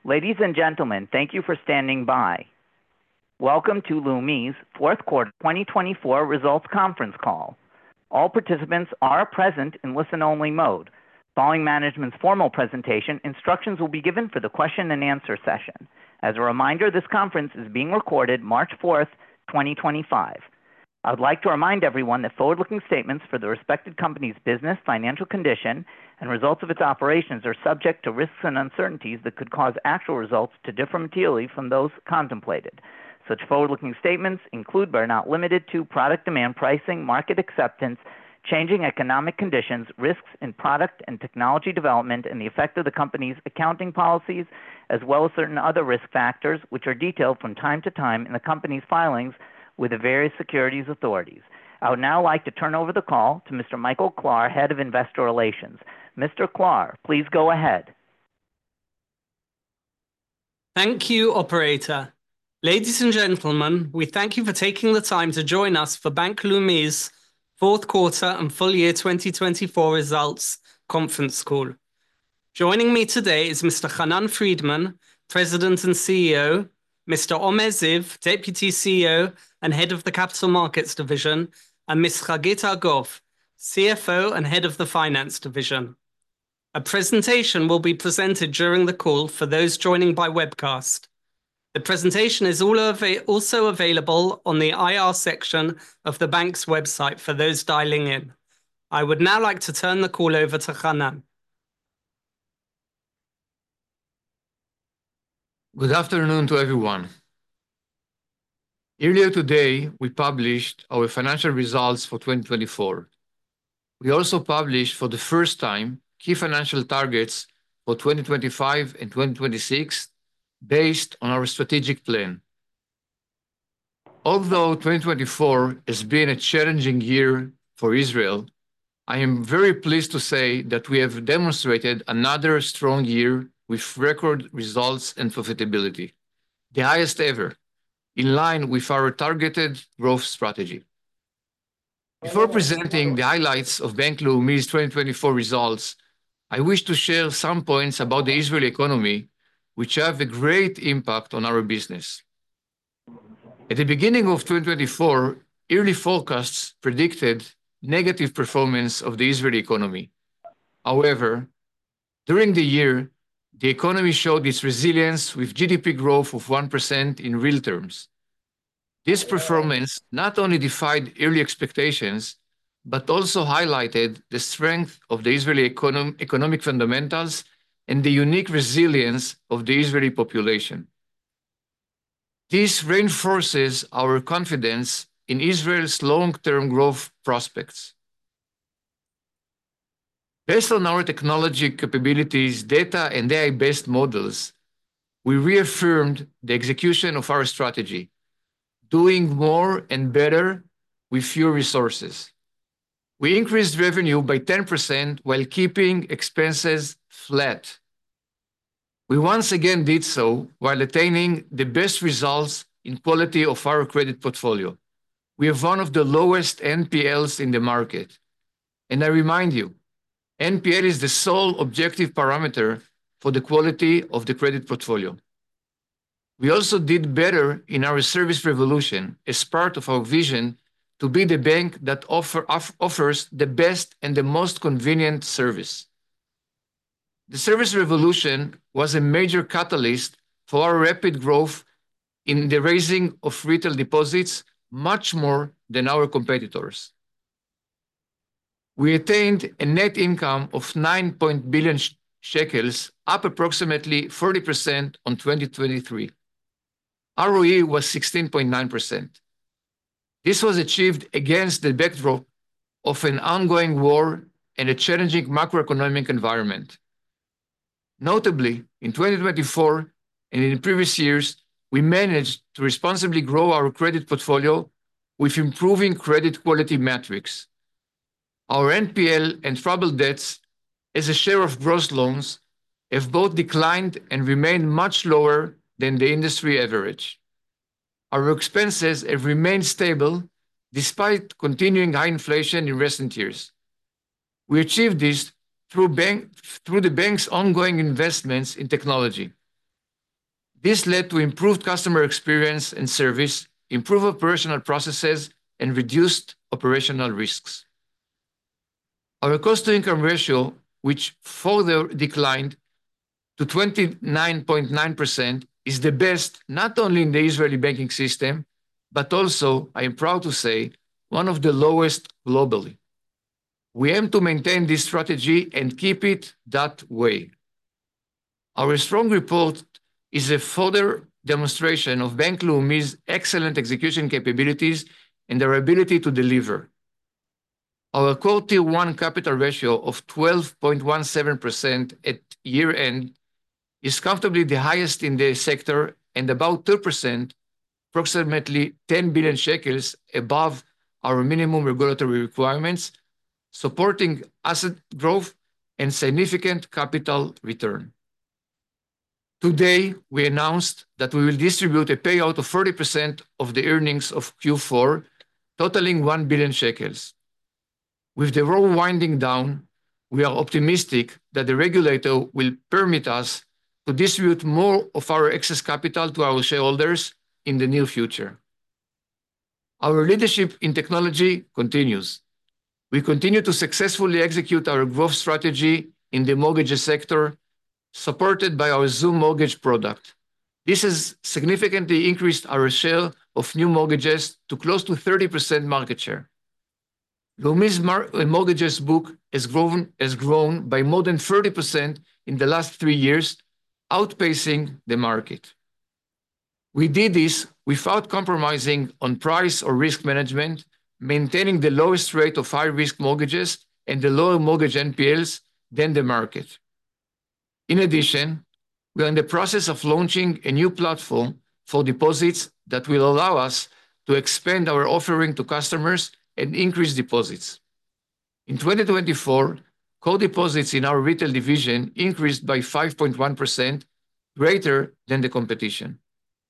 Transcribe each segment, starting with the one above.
Ladies and gentlemen, thank you for standing by. Welcome to Leumi's fourth quarter 2024 results conference call. All participants are present in listen-only mode. Following management's formal presentation, instructions will be given for the question-and-answer session. As a reminder, this conference is being recorded March 4th, 2025. I would like to remind everyone that forward-looking statements for the respected company's business, financial condition, and results of its operations are subject to risks and uncertainties that could cause actual results to differ materially from those contemplated. Such forward-looking statements include, but are not limited to, product demand pricing, market acceptance, changing economic conditions, risks in product and technology development, and the effect of the company's accounting policies, as well as certain other risk factors, which are detailed from time to time in the company's filings with the various securities authorities. I would now like to turn over the call to Mr. Michael Klahr, Head of Investor Relations. Mr. Klahr, please go ahead. Thank you, Operator. Ladies and gentlemen, we thank you for taking the time to join us for Bank Leumi's fourth quarter and full year 2024 results conference call. Joining me today is Mr. Hanan Friedman, President and CEO, Mr. Omer Ziv, Deputy CEO and Head of the Capital Markets Division, and Ms. Hagit Argov, CFO and Head of the Finance Division. A presentation will be presented during the call for those joining by webcast. The presentation is also available on the IR section of the bank's website for those dialing in. I would now like to turn the call over to Hanan. Good afternoon to everyone. Earlier today, we published our financial results for 2024. We also published for the first time key financial targets for 2025 and 2026 based on our strategic plan. Although 2024 has been a challenging year for Israel, I am very pleased to say that we have demonstrated another strong year with record results and profitability, the highest ever, in line with our targeted growth strategy. Before presenting the highlights of Bank Leumi's 2024 results, I wish to share some points about the Israeli economy, which have a great impact on our business. At the beginning of 2024, early forecasts predicted negative performance of the Israeli economy. However, during the year, the economy showed its resilience with GDP growth of 1% in real terms. This performance not only defied early expectations, but also highlighted the strength of the Israeli economic fundamentals and the unique resilience of the Israeli population. This reinforces our confidence in Israel's long-term growth prospects. Based on our technology capabilities, data, and AI-based models, we reaffirmed the execution of our strategy, doing more and better with fewer resources. We increased revenue by 10% while keeping expenses flat. We once again did so while attaining the best results in quality of our credit portfolio. We have one of the lowest NPLs in the market. And I remind you, NPL is the sole objective parameter for the quality of the credit portfolio. We also did better in our service revolution as part of our vision to be the bank that offers the best and the most convenient service. The service revolution was a major catalyst for our rapid growth in the raising of retail deposits, much more than our competitors. We attained a net income of 9 billion shekels, up approximately 40% on 2023. ROE was 16.9%. This was achieved against the backdrop of an ongoing war and a challenging macroeconomic environment. Notably, in 2024 and in previous years, we managed to responsibly grow our credit portfolio with improving credit quality metrics. Our NPL and troubled debts, as a share of gross loans, have both declined and remained much lower than the industry average. Our expenses have remained stable despite continuing high inflation in recent years. We achieved this through the bank's ongoing investments in technology. This led to improved customer experience and service, improved operational processes, and reduced operational risks. Our cost-to-income ratio, which further declined to 29.9%, is the best not only in the Israeli banking system, but also, I am proud to say, one of the lowest globally. We aim to maintain this strategy and keep it that way. Our strong report is a further demonstration of Bank Leumi's excellent execution capabilities and their ability to deliver. Our core Tier 1 capital ratio of 12.17% at year-end is comfortably the highest in the sector and about 2%, approximately 10 billion shekels above our minimum regulatory requirements, supporting asset growth and significant capital return. Today, we announced that we will distribute a payout of 40% of the earnings of Q4, totaling 1 billion shekels. With the war winding down, we are optimistic that the regulator will permit us to distribute more of our excess capital to our shareholders in the near future. Our leadership in technology continues. We continue to successfully execute our growth strategy in the mortgages sector, supported by our Zoom mortgage product. This has significantly increased our share of new mortgages to close to 30% market share. Leumi's mortgages book has grown by more than 30% in the last 3 years, outpacing the market. We did this without compromising on price or risk management, maintaining the lowest rate of high-risk mortgages and the lower mortgage NPLs than the market. In addition, we are in the process of launching a new platform for deposits that will allow us to expand our offering to customers and increase deposits. In 2024, core deposits in our retail division increased by 5.1%, greater than the competition.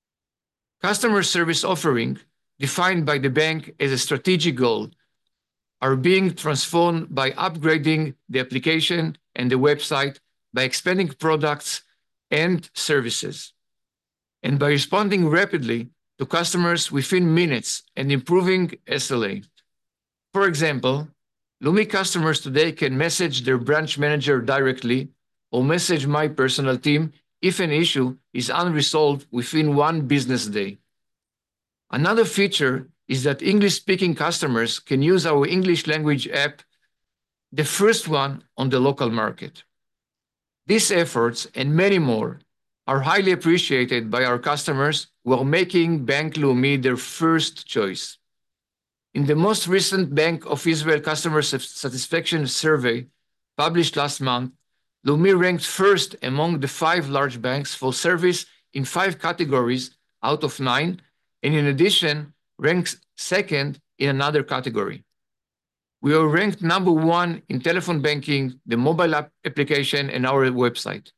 Customer service offering, defined by the bank as a strategic goal, are being transformed by upgrading the application and the website, by expanding products and services, and by responding rapidly to customers within minutes and improving SLA. For example, Leumi customers today can message their branch manager directly or message my personal team if an issue is unresolved within 1 business day. Another feature is that English-speaking customers can use our English language app, the first one on the local market. These efforts and many more are highly appreciated by our customers who are making Bank Leumi their first choice. In the most recent Bank of Israel customer satisfaction survey published last month, Leumi ranked first among the 5 large banks for service in 5 categories out of 9, and in addition, ranks second in another category. We are ranked number 1 in telephone banking, the mobile application, and our website.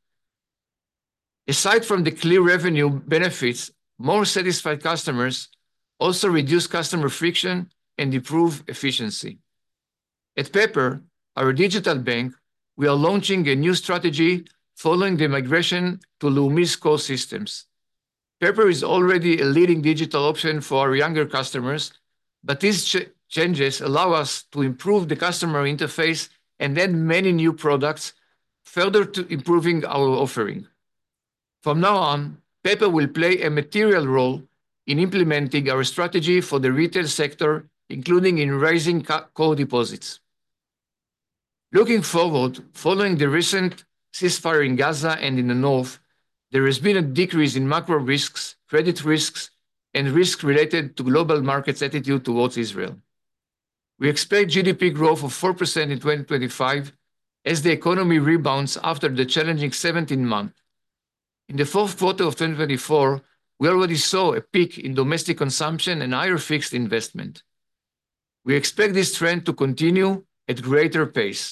Aside from the clear revenue benefits, more satisfied customers also reduce customer friction and improve efficiency. At Pepper, our digital bank, we are launching a new strategy following the migration to Leumi's core systems. Pepper is already a leading digital option for our younger customers, but these changes allow us to improve the customer interface and add many new products, further to improving our offering. From now on, Pepper will play a material role in implementing our strategy for the retail sector, including in raising core deposits. Looking forward, following the recent ceasefire in Gaza and in the north, there has been a decrease in macro risks, credit risks, and risks related to global markets' attitude towards Israel. We expect GDP growth of 4% in 2025 as the economy rebounds after the challenging 17 months. In the fourth quarter of 2024, we already saw a peak in domestic consumption and higher fixed investment. We expect this trend to continue at greater pace.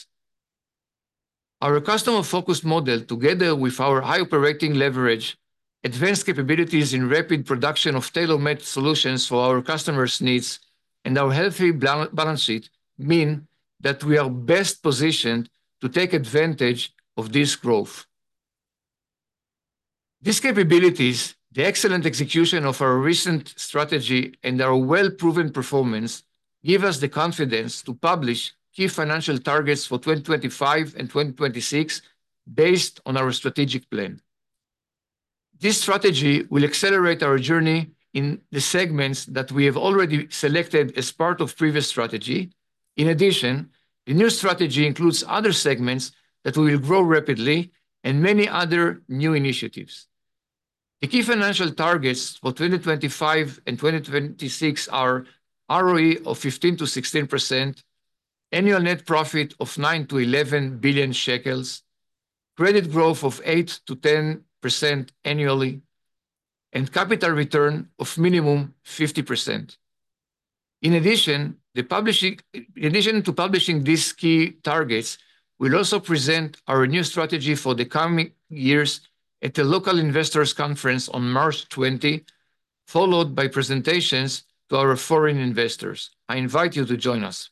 Our customer-focused model, together with our high operating leverage, advanced capabilities in rapid production of tailor-made solutions for our customers' needs, and our healthy balance sheet mean that we are best positioned to take advantage of this growth. These capabilities The excellent execution of our recent strategy and our well-proven performance give us the confidence to publish key financial targets for 2025 and 2026 based on our strategic plan. This strategy will accelerate our journey in the segments that we have already selected as part of previous strategy. In addition, the new strategy includes other segments that will grow rapidly and many other new initiatives. The key financial targets for 2025 and 2026 are ROE of 15% to 16%, annual net profit of 9 to 11 billion shekels, credit growth of 8 to 10% annually, and capital return of minimum 50%. In addition to publishing these key targets, we'll also present our new strategy for the coming years at the local investors conference on March 20, followed by presentations to our foreign investors. I invite you to join us.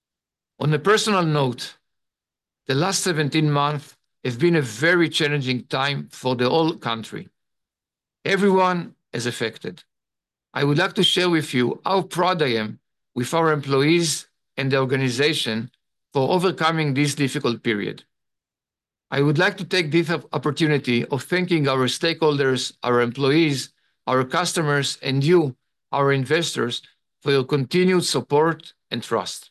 On a personal note, the last 17 months have been a very challenging time for the whole country. Everyone is affected. I would like to share with you how proud I am with our employees and the organization for overcoming this difficult period. I would like to take this opportunity of thanking our stakeholders, our employees, our customers, and you, our investors, for your continued support and trust.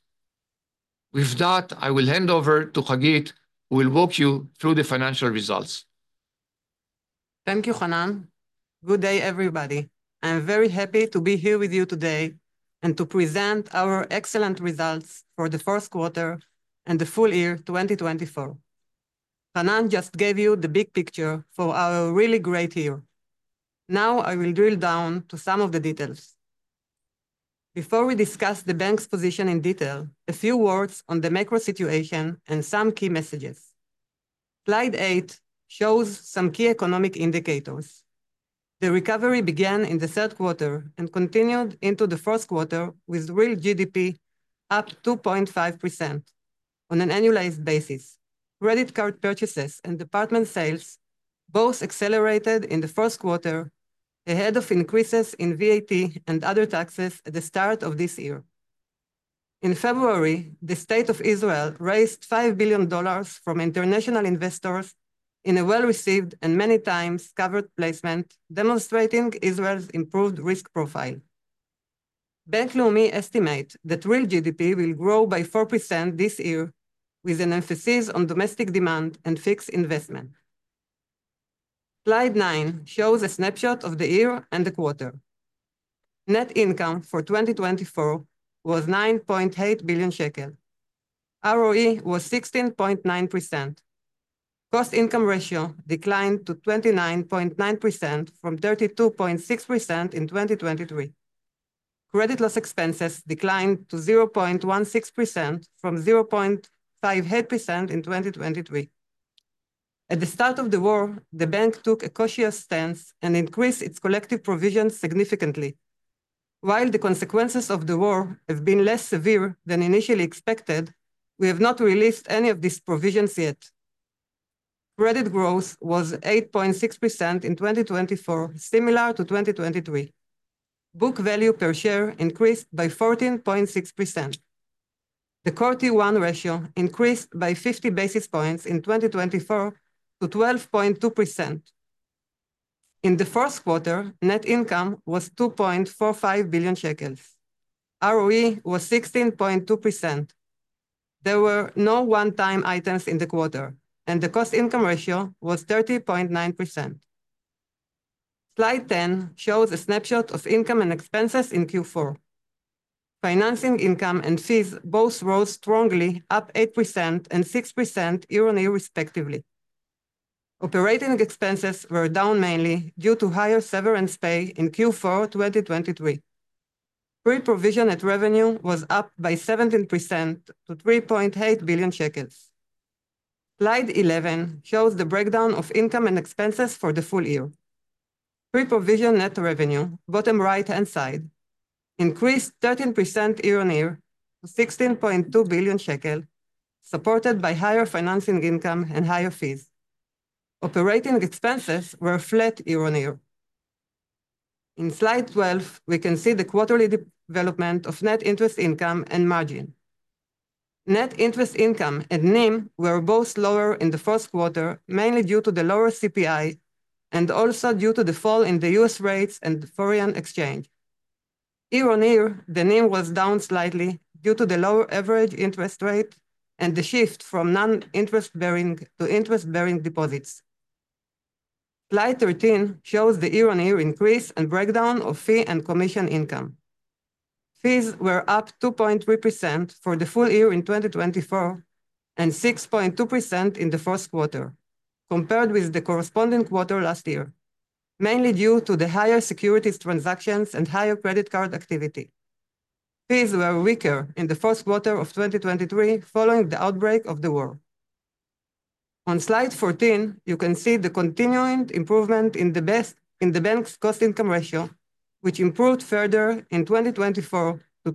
With that, I will hand over to Hagit, who will walk you through the financial results. Thank you, Hanan. Good day, everybody. I am very happy to be here with you today and to present our excellent results for the first quarter and the full year 2024. Hanan just gave you the big picture for our really great year. Now I will drill down to some of the details. Before we discuss the bank's position in detail, a few words on the macro situation and some key messages. Slide 8 shows some key economic indicators. The recovery began in the third quarter and continued into the first quarter with real GDP up 2.5% on an annualized basis. Credit card purchases and apartment sales both accelerated in the first quarter ahead of increases in VAT and other taxes at the start of this year. In February, the State of Israel raised $5 billion from international investors in a well-received and many times covered placement, demonstrating Israel's improved risk profile. Bank Leumi estimates that real GDP will grow by 4% this year, with an emphasis on domestic demand and fixed investment. Slide 9 shows a snapshot of the year and the quarter. Net income for 2024 was 9.8 billion shekel. ROE was 16.9%. Cost-income ratio declined to 29.9% from 32.6% in 2023. Credit loss expenses declined to 0.16% from 0.58% in 2023. At the start of the war, the bank took a cautious stance and increased its collective provisions significantly. While the consequences of the war have been less severe than initially expected, we have not released any of these provisions yet. Credit growth was 8.6% in 2024, similar to 2023. Book value per share increased by 14.6%. The Core Tier 1 ratio increased by 50 basis points in 2024 to 12.2%. In the first quarter, net income was 2.45 billion shekels. ROE was 16.2%. There were no one-time items in the quarter, and the cost-income ratio was 30.9%. Slide 10 shows a snapshot of income and expenses in Q4. Financing income and fees both rose strongly, up 8% and 6% year-on-year respectively. Operating expenses were down mainly due to higher severance pay in Q4 2023. Pre-provision net revenue was up by 17% to 3.8 billion shekels. Slide 11 shows the breakdown of income and expenses for the full year. Pre-provision net revenue, bottom right-hand side, increased 13% year-on-year to 16.2 billion shekel, supported by higher financing income and higher fees. Operating expenses were flat year-on-year. In slide 12, we can see the quarterly development of net interest income and margin. Net interest income and NIM were both lower in the first quarter, mainly due to the lower CPI and also due to the fall in the US rates and foreign exchange. Year-on-year, the NIM was down slightly due to the lower average interest rate and the shift from non-interest-bearing to interest-bearing deposits. Slide 13 shows the year-on-year increase and breakdown of fee and commission income. Fees were up 2.3% for the full year in 2024 and 6.2% in the first quarter, compared with the corresponding quarter last year, mainly due to the higher securities transactions and higher credit card activity. Fees were weaker in the first quarter of 2023 following the outbreak of the war. On slide 14, you can see the continuing improvement in the bank's cost-income ratio, which improved further in 2024 to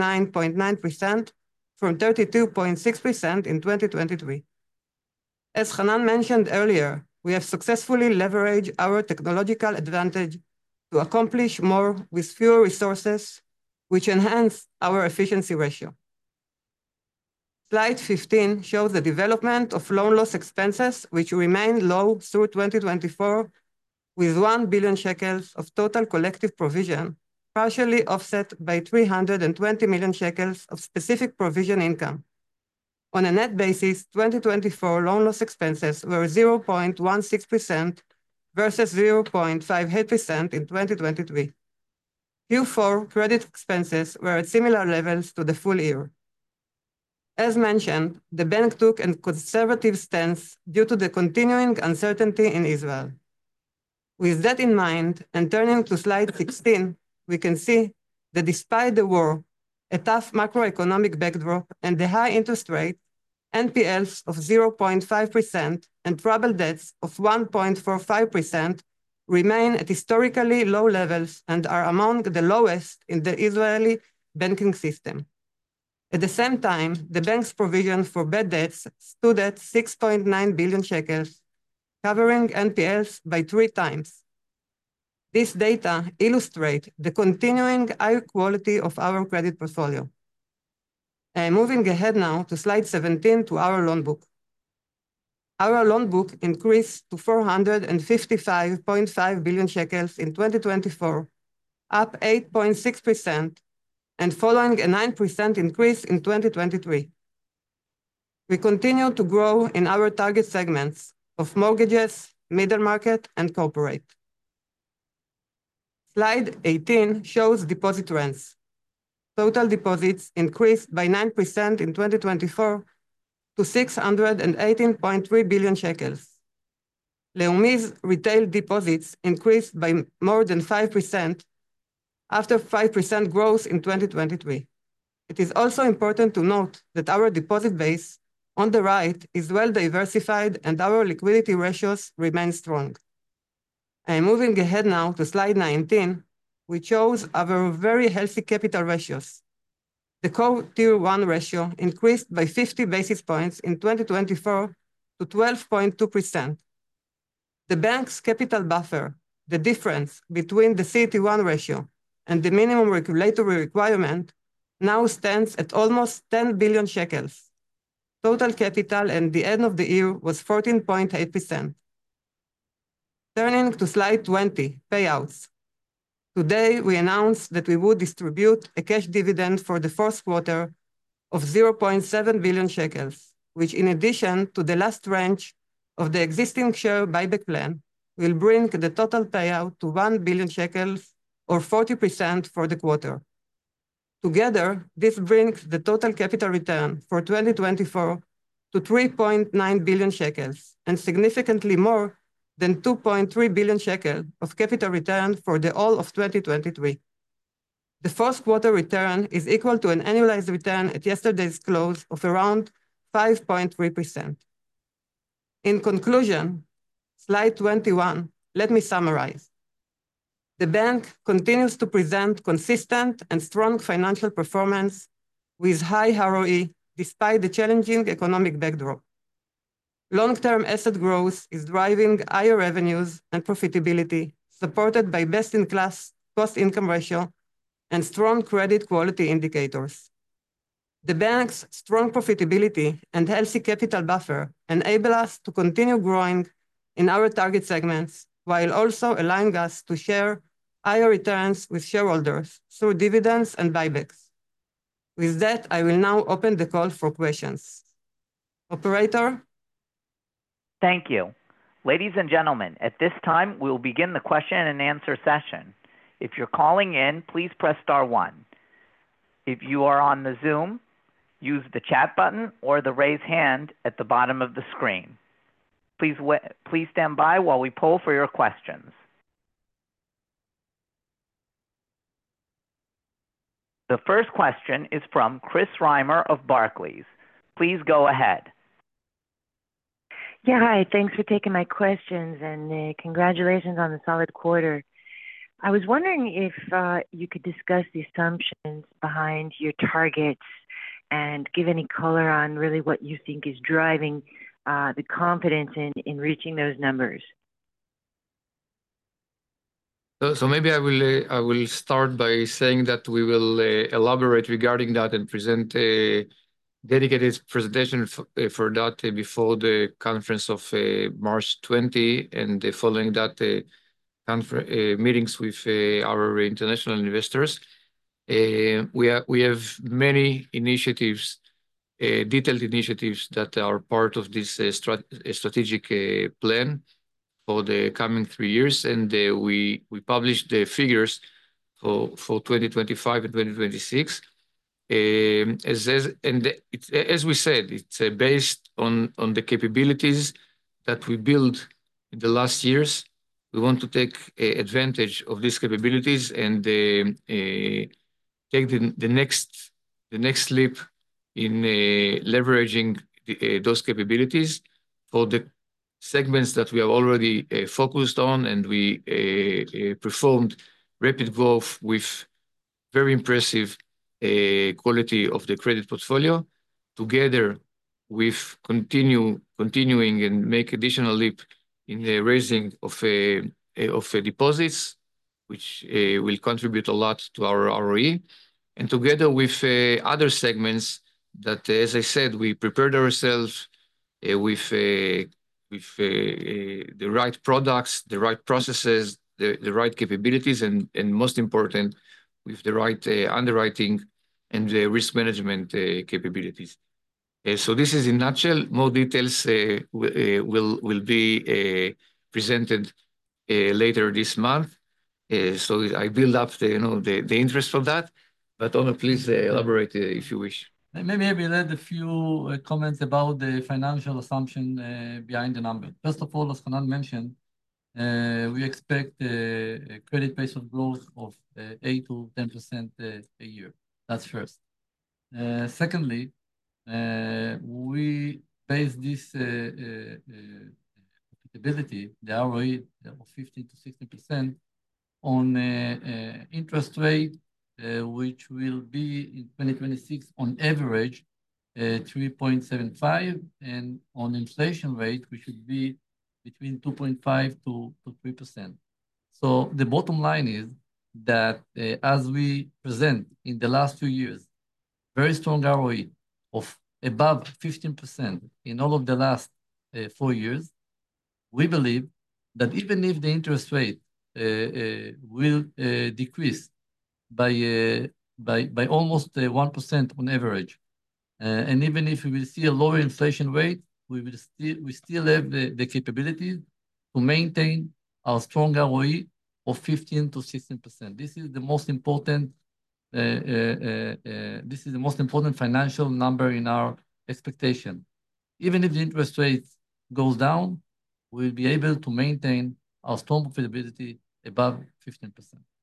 29.9% from 32.6% in 2023. As Hanan mentioned earlier, we have successfully leveraged our technological advantage to accomplish more with fewer resources, which enhance our efficiency ratio. Slide 15 shows the development of loan loss expenses, which remain low through 2024, with 1 billion shekels of total collective provision, partially offset by 320 million shekels of specific provision income. On a net basis, 2024 loan loss expenses were 0.16% versus 0.58% in 2023. Q4 credit expenses were at similar levels to the full year. As mentioned, the bank took a conservative stance due to the continuing uncertainty in Israel. With that in mind, and turning to slide 16, we can see that despite the war, a tough macroeconomic backdrop, and the high interest rate, NPLs of 0.5% and troubled debts of 1.45% remain at historically low levels and are among the lowest in the Israeli banking system. At the same time, the bank's provision for bad debts stood at 6.9 billion shekels, covering NPLs by 3 times. This data illustrate the continuing high quality of our credit portfolio. Moving ahead now to slide 17 to our loan book. Our loan book increased to 455.5 billion shekels in 2024, up 8.6%, and following a 9% increase in 2023. We continue to grow in our target segments of mortgages, middle market, and corporate. Slide 18 shows deposit trends. Total deposits increased by 9% in 2024 to 618.3 billion shekels. Leumi's retail deposits increased by more than 5% after 5% growth in 2023. It is also important to note that our deposit base on the right is well diversified and our liquidity ratios remain strong. I am moving ahead now to slide 19, which shows our very healthy capital ratios. The core Tier 1 ratio increased by 50 basis points in 2024 to 12.2%. The bank's capital buffer, the difference between the CET1 ratio and the minimum regulatory requirement, now stands at almost 10 billion shekels. Total capital at the end of the year was 14.8%. Turning to slide 20, payouts. Today, we announced that we would distribute a cash dividend for the first quarter of 0.7 billion shekels, which in addition to the last tranche of the existing share buyback plan, will bring the total payout to 1 billion shekels or 40% for the quarter. Together, this brings the total capital return for 2024 to 3.9 billion shekels and significantly more than 2.3 billion shekel of capital return for the whole of 2023. The first quarter return is equal to an annualized return at yesterday's close of around 5.3%. In conclusion, slide 21, let me summarize. The bank continues to present consistent and strong financial performance with high ROE despite the challenging economic backdrop. Long-term asset growth is driving higher revenues and profitability, supported by best-in-class cost-income ratio, and strong credit quality indicators. The bank's strong profitability and healthy capital buffer enable us to continue growing in our target segments, while also allowing us to share higher returns with shareholders through dividends and buybacks. With that, I will now open the call for questions. Operator? Thank you. Ladies and gentlemen, at this time, we will begin the question and answer session. If you're calling in, please press star one. If you are on the Zoom, use the chat button or the raise hand at the bottom of the screen. Please stand by while we poll for your questions. The first question is from Chris Reimer of Barclays. Please go ahead. Yeah, hi. Thanks for taking my questions, and congratulations on the solid quarter. I was wondering if you could discuss the assumptions behind your targets and give any color on really what you think is driving the confidence in reaching those numbers. So maybe I will start by saying that we will elaborate regarding that and present a dedicated presentation for that before the conference of March 20, and following that meetings with our international investors. We have many initiatives, detailed initiatives that are part of this strategic plan for the coming 3 years, and we published the figures for 2025 and 2026. As we said, it's based on the capabilities that we built in the last years. We want to take advantage of these capabilities and take the next leap in leveraging those capabilities for the segments that we have already focused on, and we performed rapid growth with very impressive quality of the credit portfolio, together with continuing and make additional leap in the raising of deposits, which will contribute a lot to our ROE, and together with other segments that, as I said, we prepared ourselves with the right products, the right processes, the right capabilities, and most important, with the right underwriting and the risk management capabilities. So this is in a nutshell. More details will be presented later this month. So I build up the interest for that. But Omer, please elaborate if you wish. Maybe I will add a few comments about the financial assumption behind the number. First of all, as Hanan mentioned, we expect a credit pace of growth of 8 to 10% a year. That's first. Secondly, we base this profitability, the ROE of 15 to 16%, on interest rate, which will be in 2026 on average 3.75, and on inflation rate, which should be between 2.5 to 3%. So the bottom line is that as we present in the last few years, very strong ROE of above 15% in all of the last 4 years, we believe that even if the interest rate will decrease by almost 1% on average, and even if we will see a lower inflation rate, we still have the capability to maintain our strong ROE of 15 to 16%. This is the most important. This is the most important financial number in our expectation. Even if the interest rate goes down, we'll be able to maintain our strong profitability above 15%.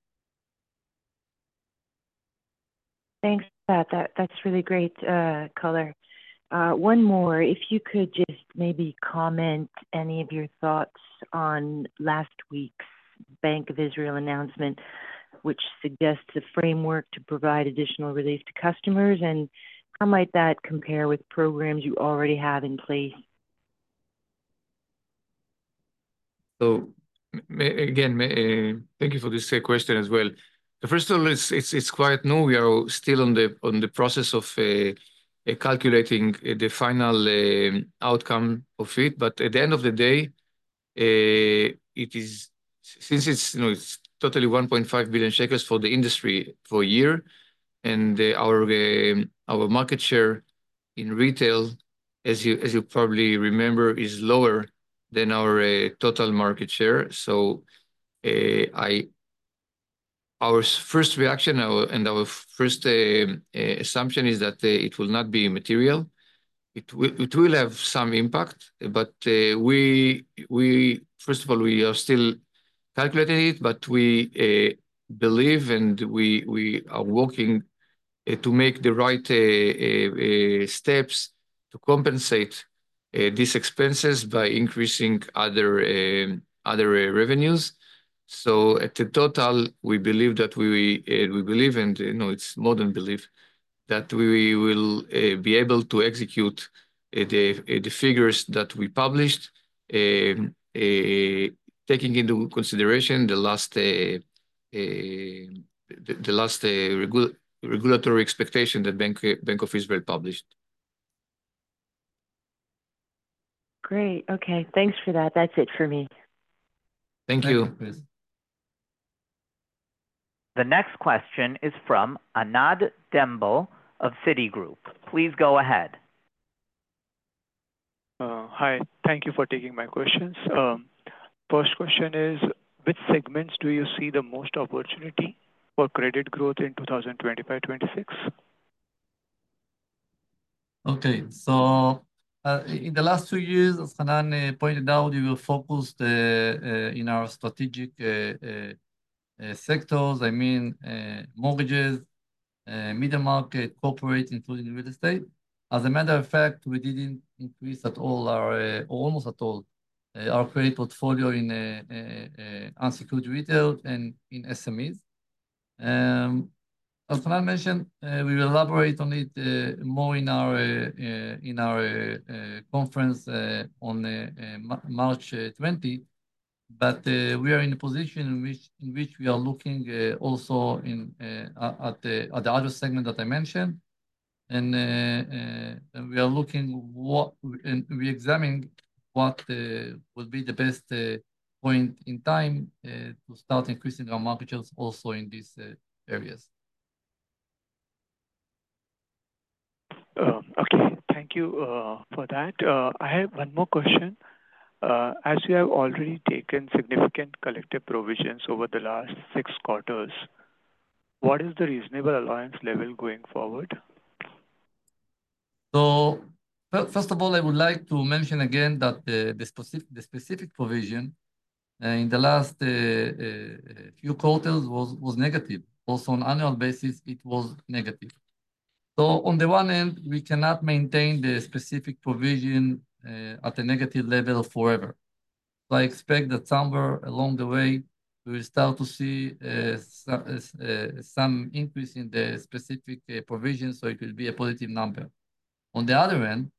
Thanks for that. That's really great color. One more, if you could just maybe comment any of your thoughts on last week's Bank of Israel announcement, which suggests a framework to provide additional relief to customers, and how might that compare with programs you already have in place? So Again, thank you for this question as well. First of all, it's quite new. We are still on the process of calculating the final outcome of it. But at the end of the day, it is, since it's totally 1.5 billion shekels for the industry for a year, and our market share in retail, as you probably remember, is lower than our total market share. So our first reaction and our first assumption is that it will not be material. It will have some impact, but we first of all, we are still calculating it, but we believe and we are working to make the right steps to compensate these expenses by increasing other revenues. So at the total, we believe that we believe, and it's more than belief, that we will be able to execute the figures that we published, taking into consideration the last regulatory expectation that Bank of Israel published. Great. Okay. Thanks for that. That's it for me. Thank you. The next question is from Anand Dembo of Citigroup. Please go ahead. Hi. Thank you for taking my questions. First question is, which segments do you see the most opportunity for credit growth in 2025-26? Okay. So in the last 2 years, as Hanan pointed out, we were focused in our strategic sectors. I mean, mortgages, middle market, corporate, including real estate. As a matter of fact, we didn't increase at all or almost at all our credit portfolio in unsecured retail and in SMEs. As Hanan mentioned, we will elaborate on it more in our conference on March 20. But we are in a position in which we are looking also at the other segment that I mentioned, and we are looking and we examine what will be the best point in time to start increasing our market shares also in these areas. Okay, thank you for that. I have one more question. As you have already taken significant collective provisions over the last 6 quarters, what is the reasonable allowance level going forward? So first of all, I would like to mention again that the specific provision in the last few quarters was negative. Also on annual basis, it was negative. So on the one hand, we cannot maintain the specific provision at a negative level forever. So I expect that somewhere along the way, we will start to see some increase in the specific provision, so it will be a positive number. On the other hand,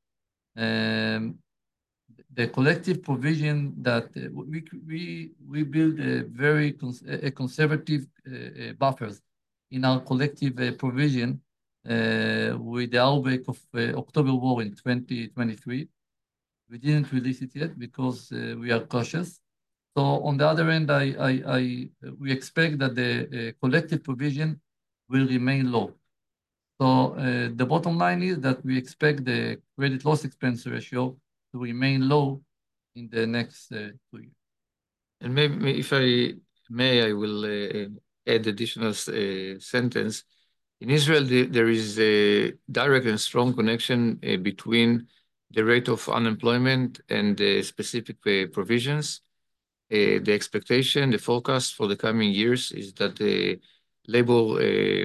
the collective provision that we build a very conservative buffers in our collective provision with the outbreak of October war in 2023. We didn't release it yet because we are cautious. So on the other hand, we expect that the collective provision will remain low. So the bottom line is that we expect the credit loss expense ratio to remain low in the next 2 years. And maybe if I may, I will add additional sentence. In Israel, there is a direct and strong connection between the rate of unemployment and the specific provisions. The expectation, the forecast for the coming years is that the labor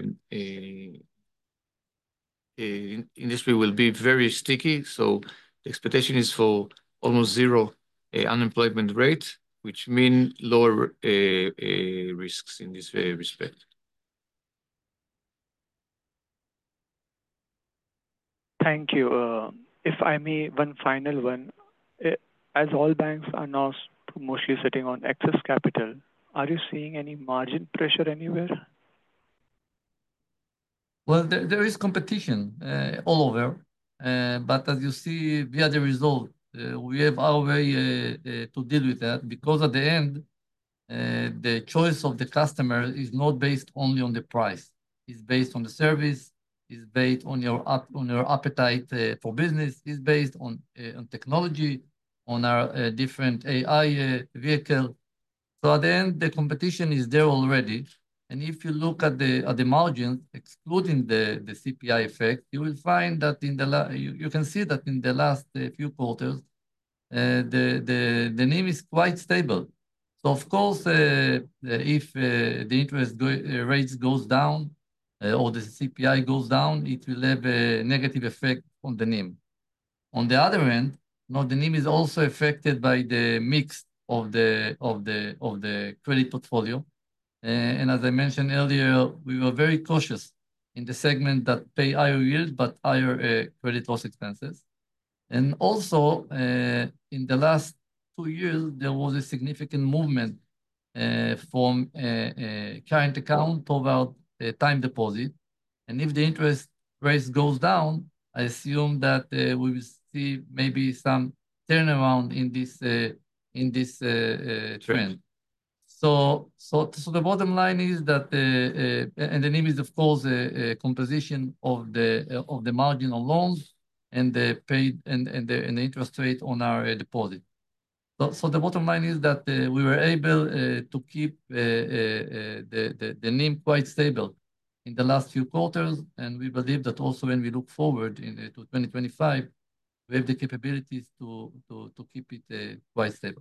industry will be very sticky. So the expectation is for almost zero unemployment rate, which means lower risks in this respect. Thank you. If I may, one final one. As all banks are now mostly sitting on excess capital. Are you seeing any margin pressure anywhere? Well, there is competition all over, but as you see via the result, we have our way to deal with that, because at the end, the choice of the customer is not based only on the price. It's based on the service, it's based on your appetite for business, it's based on technology, on our different AI vehicle. So at the end, the competition is there already. And if you look at the margins, excluding the CPI effect, you will find that you can see that in the last few quarters, the NIM is quite stable. So of course, if the interest rates goes down or the CPI goes down, it will have a negative effect on the NIM. On the other hand, the NIM is also affected by the mix of the credit portfolio. And as I mentioned earlier, we were very cautious in the segment that pay higher yield but higher credit loss expenses. And also, in the last 2 years, there was a significant movement from current account toward time deposit. And if the interest rates goes down, I assume that we will see maybe some turnaround in this trend. So the bottom line is that, and the NIM is of course a composition of the marginal loans and the paid and the interest rate on our deposit. So the bottom line is that we were able to keep the NIM quite stable in the last few quarters, and we believe that also when we look forward to 2025, we have the capabilities to keep it quite stable.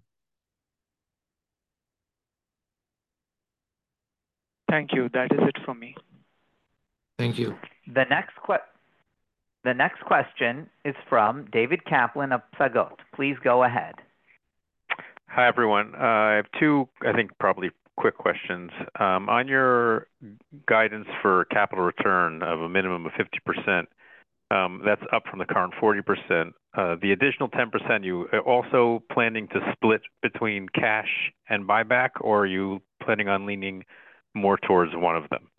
Thank you. That is it from me. Thank you. The next question is from David Kaplan of Psagot. Please go ahead. Hi, everyone. I have two, I think, probably quick questions. On your guidance for capital return of a minimum of 50%, that's up from the current 40%. The additional 10%, you also planning to split between cash and buyback, or are you planning on leaning more towards one of them?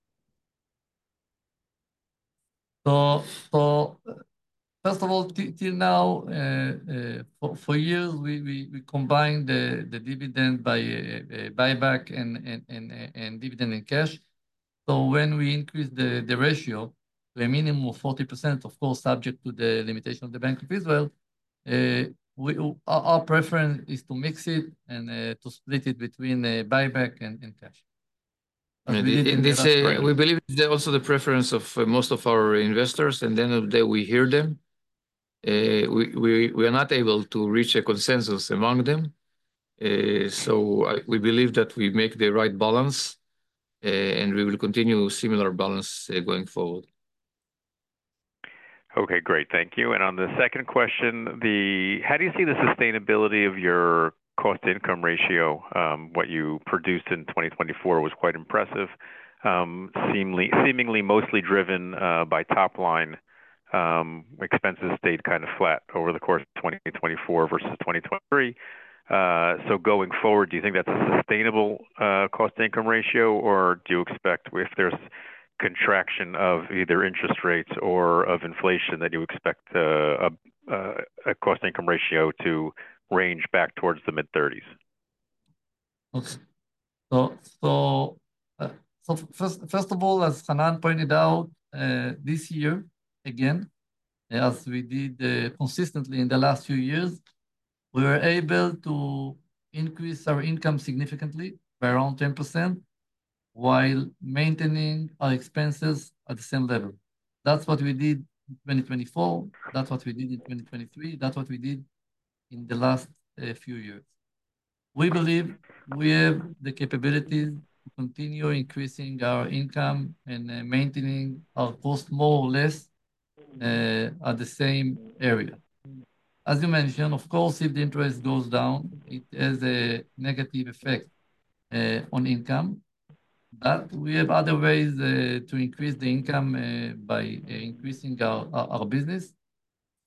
So first of all, till now, for years, we combined the dividend by buyback and dividend in cash. So when we increase the ratio to a minimum of 40%, of course, subject to the limitation of the Bank of Israel, our preference is to mix it and to split it between buyback and cash. We believe it's also the preference of most of our investors, and then we hear them. We are not able to reach a consensus among them. So we believe that we make the right balance, and we will continue similar balance going forward. Okay, great. Thank you. And on the second question, how do you see the sustainability of your cost-to-income ratio? What you produced in 2024 was quite impressive, seemingly mostly driven by top line. Expenses stayed kind of flat over the course of 2024 versus 2023. So going forward, do you think that's a sustainable cost-to-income ratio, or do you expect, if there's contraction of either interest rates or of inflation, that you expect a cost-to-income ratio to range back towards the mid-30s? Okay. So first of all, as Hanan pointed out, this year, again, as we did consistently in the last few years, we were able to increase our income significantly by around 10% while maintaining our expenses at the same level. That's what we did in 2024. That's what we did in 2023. That's what we did in the last few years. We believe we have the capabilities to continue increasing our income and maintaining our cost more or less at the same area. As you mentioned, of course, if the interest goes down, it has a negative effect on income. But we have other ways to increase the income by increasing our business.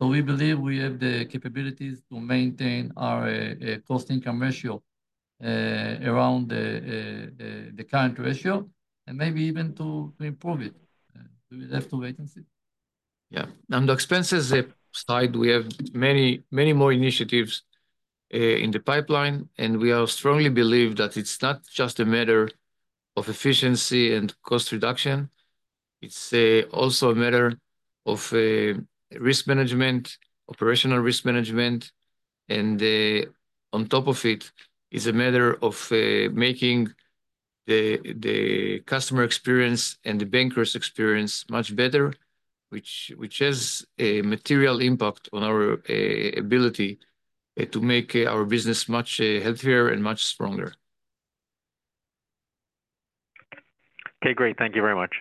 So we believe we have the capabilities to maintain our cost-income ratio around the current ratio, and maybe even to improve it. We will have to wait and see. Yeah. On the expenses side, we have many more initiatives in the pipeline, and we strongly believe that it's not just a matter of efficiency and cost reduction. It's also a matter of risk management, operational risk management, and on top of it is a matter of making the customer experience and the banker's experience much better, which has a material impact on our ability to make our business much healthier and much stronger. Okay, great. Thank you very much.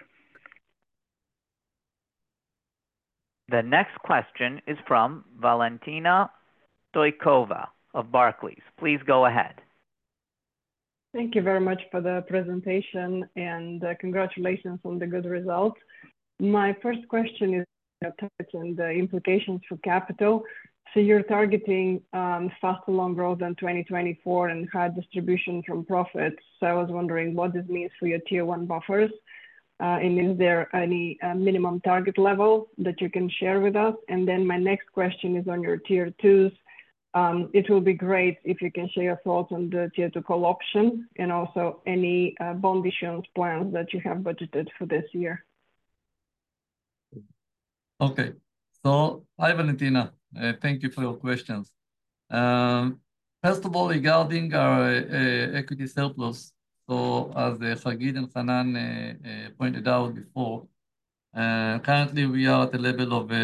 The next question is from Valentina Stoykova of Barclays. Please go ahead. Thank you very much for the presentation, and congratulations on the good results. My first question is on the implications for capital. So you're targeting faster loan growth than 2024 and high distribution from profits. So I was wondering what this means for your Tier 1 buffers, and is there any minimum target level that you can share with us? And then my next question is on your Tier 2s. It will be great if you can share your thoughts on the Tier 2 call option and also any bond issuance plans that you have budgeted for this year. Okay. So, hi, Valentina. Thank you for your questions. First of all, regarding our equity surplus, so as Hagit and Hanan pointed out before, currently we are at a level of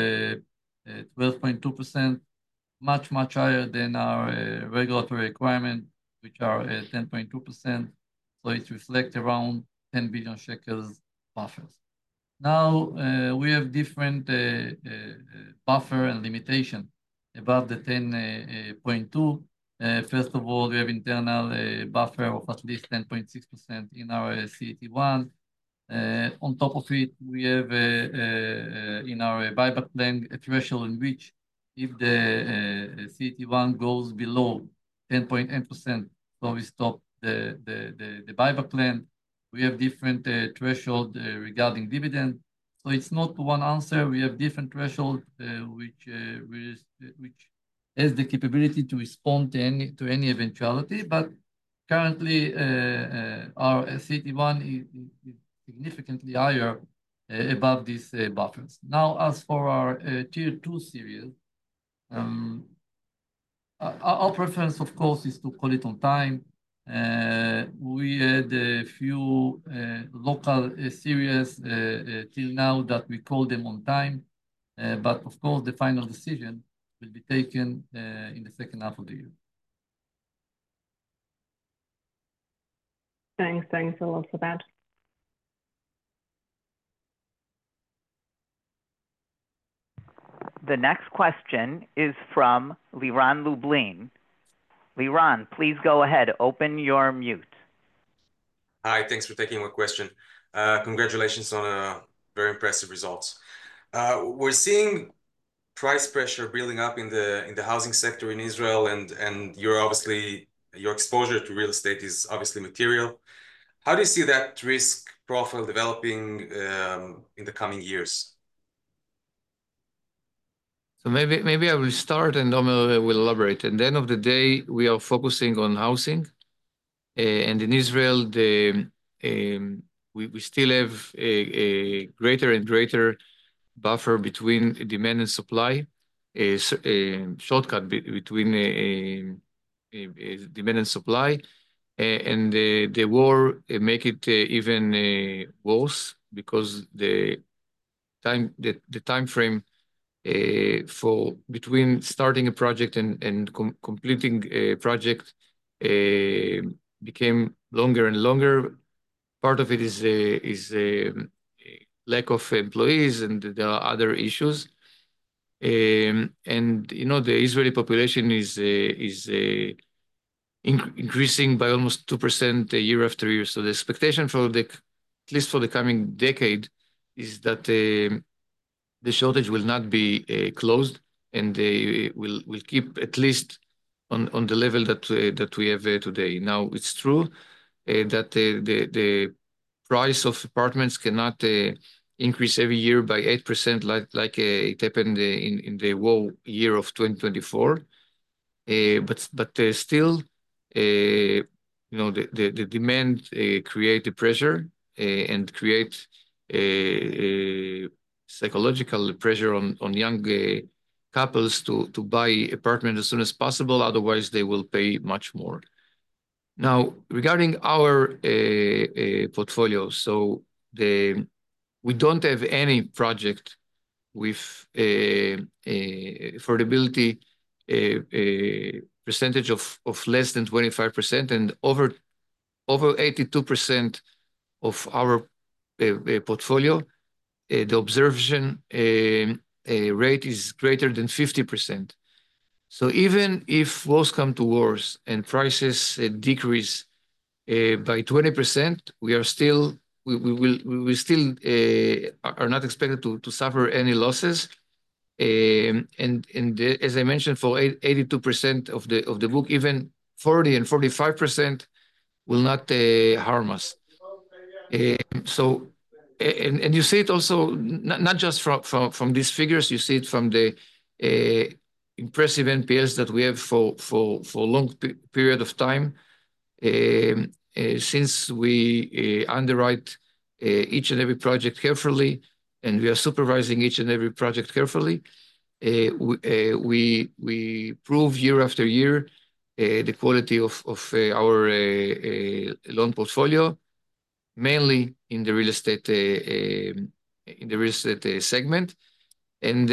12.2%, much higher than our regulatory requirement, which are 10.2%. So it reflects around 10 billion shekels buffers. Now we have different buffer and limitation above the 10.2. First of all, we have internal buffer of at least 10.6% in our CET1. On top of it, we have in our buyback plan a threshold in which if the CET1 goes below 10.8%, so we stop the buyback plan. We have different threshold regarding dividend. So it's not one answer. We have different threshold which has the capability to respond to any eventuality. But currently, our CET1 is significantly higher above these buffers. Now, as for our Tier 2 series, our preference, of course, is to call it on time. We had a few local series till now that we call them on time. But of course, the final decision will be taken in the second half of the year. Thanks a lot for that. The next question is from Liran Lublin. Liran, please go ahead. Open your mute. Hi, thanks for taking my question. Congratulations on very impressive results. We're seeing price pressure building up in the housing sector in Israel, and your exposure to real estate is obviously material. How do you see that risk profile developing in the coming years? So maybe I will start and Omer will elaborate. At the end of the day, we are focusing on housing. And in Israel, we still have a greater and greater buffer between demand and supply, a shortcut between demand and supply. And the war make it even worse because the time frame for between starting a project and completing a project became longer and longer. Part of it is lack of employees, and there are other issues. And the Israeli population is increasing by almost 2% year after year. So the expectation at least for the coming decade is that the shortage will not be closed. and they will keep at least on the level that we have today. Now, it's true that the price of apartments cannot increase every year by 8% like it happened in the woe year of 2024. But still, the demand create the pressure and create psychological pressure on young couples to buy apartment as soon as possible. Otherwise, they will pay much more. Now, regarding our portfolio, so we don't have any project with affordability percentage of less than 25%, and over 82% of our portfolio, the observation rate is greater than 50%. So even if wars come to wars and prices decrease by 20%, we will still are not expected to suffer any losses. As I mentioned, for 82% of the book, even 40 and 45% will not harm us. And you see it also not just from these figures. You see it from the impressive NPLs that we have for a long period of time. Since we underwrite each and every project carefully, and we are supervising each and every project carefully, we prove year after year the quality of our loan portfolio, mainly in the real estate segment. And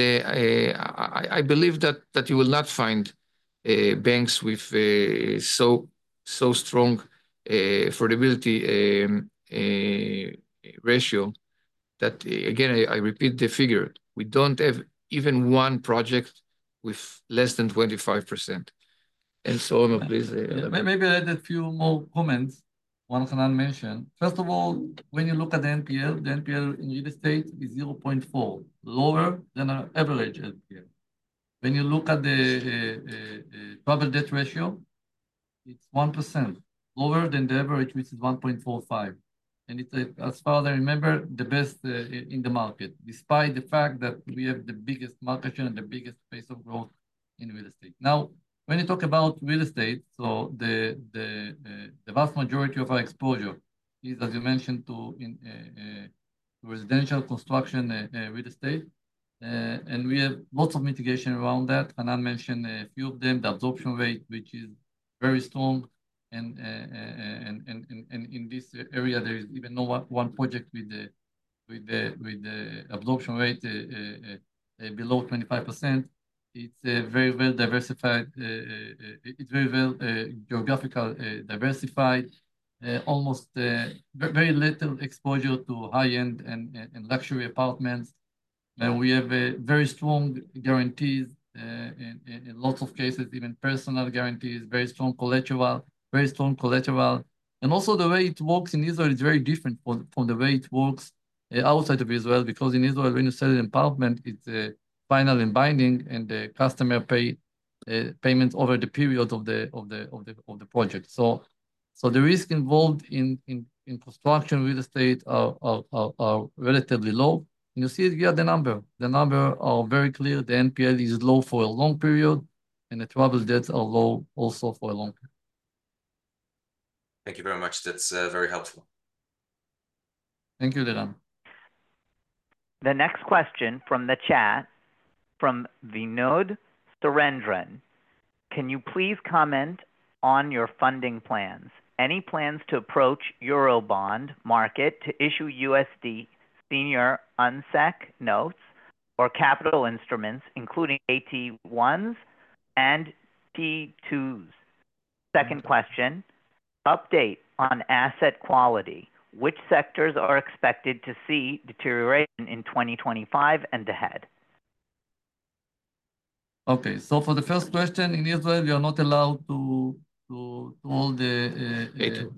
I believe that you will not find banks with so strong affordability ratio that, again, I repeat the figure. We don't have even one project with less than 25%. And so, Omer, please. Maybe I add a few more comments. One Hanan mentioned. First of all, when you look at the NPL in real estate is 0.4, lower than our average NPL. When you look at the troubled debt ratio, it's 1%, lower than the average, which is 1.45. And it's, as far as I remember, the best in the market, despite the fact that we have the biggest market share and the biggest pace of growth in real estate. Now, when you talk about real estate, so the vast majority of our exposure is, as you mentioned, to residential construction real estate. And we have lots of mitigation around that. Hanan mentioned a few of them, the absorption rate, which is very strong. And in this area, there is even no one project with the absorption rate below 25%. It's very well diversified. It's very well geographical diversified. Almost very little exposure to high-end and luxury apartments. We have very strong guarantees in lots of cases, even personal guarantees, very strong collateral. And also the way it works in Israel is very different from the way it works outside of Israel, because in Israel, when you sell an apartment, it's final and binding, and the customer payments over the period of the project. So the risk involved in construction real estate are relatively low. And you see it via the number. The number are very clear. The NPL is low for a long period, and the troubled debts are low also for a long period. Thank you very much. That's very helpful. Thank you, Liran. The next question from the chat from Vinod Surendran. Can you please comment on your funding plans? Any plans to approach Eurobond market to issue USD senior UNSEC notes or capital instruments, including AT1s and T2s? Second question, update on asset quality. Which sectors are expected to see deterioration in 2025 and ahead? Okay, so for the first question, in Israel, we are not allowed to hold the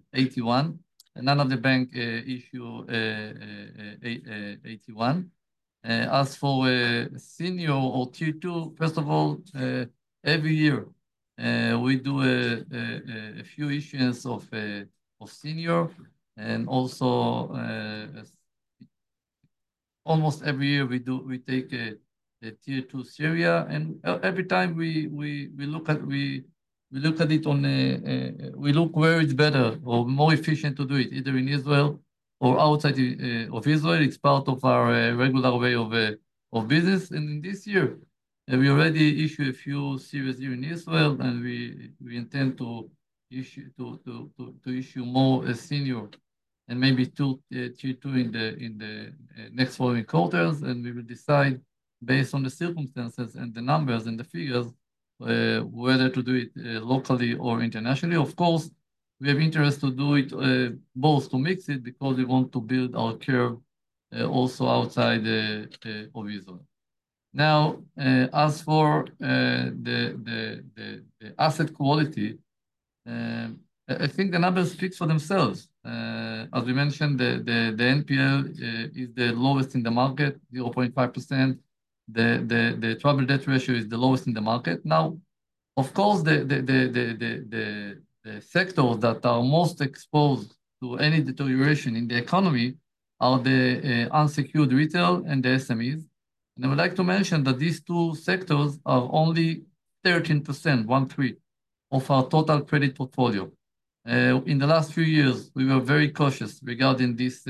AT1. None of the bank issue AT1. As for senior or Tier 2, first of all, every year we do a few issues of senior, and also almost every year we take a Tier 2 Syria, and every time we look at it on we look where it's better or more efficient to do it, either in Israel or outside of Israel. It's part of our regular way of business. And in this year, we already issued a few series here in Israel, and we intend to issue more senior and maybe Tier 2 in the next following quarters, and we will decide based on the circumstances and the numbers and the figures whether to do it locally or internationally. Of course, we have interest to do it both, to mix it, because we want to build our curve also outside of Israel. Now, as for the asset quality, I think the numbers speak for themselves. As we mentioned, the NPL is the lowest in the market, 0.5%. The trouble debt ratio is the lowest in the market. Now, of course, the sectors that are most exposed to any deterioration in the economy are the unsecured retail and the SMEs. And I would like to mention that these two sectors are only 13%, 1/3, of our total credit portfolio. In the last few years, we were very cautious regarding this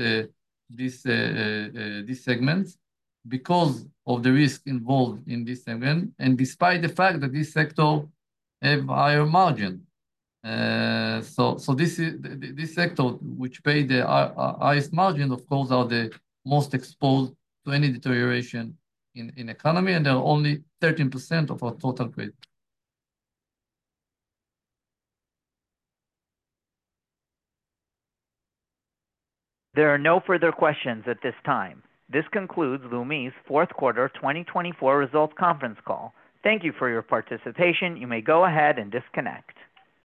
segment because of the risk involved in this segment, and despite the fact that this sector have higher margin. So this sector, which pay the highest margin, of course, are the most exposed to any deterioration in economy, and they're only 13% of our total credit. There are no further questions at this time. This concludes Leumi's fourth quarter 2024 results conference call. Thank you for your participation. You may go ahead and disconnect.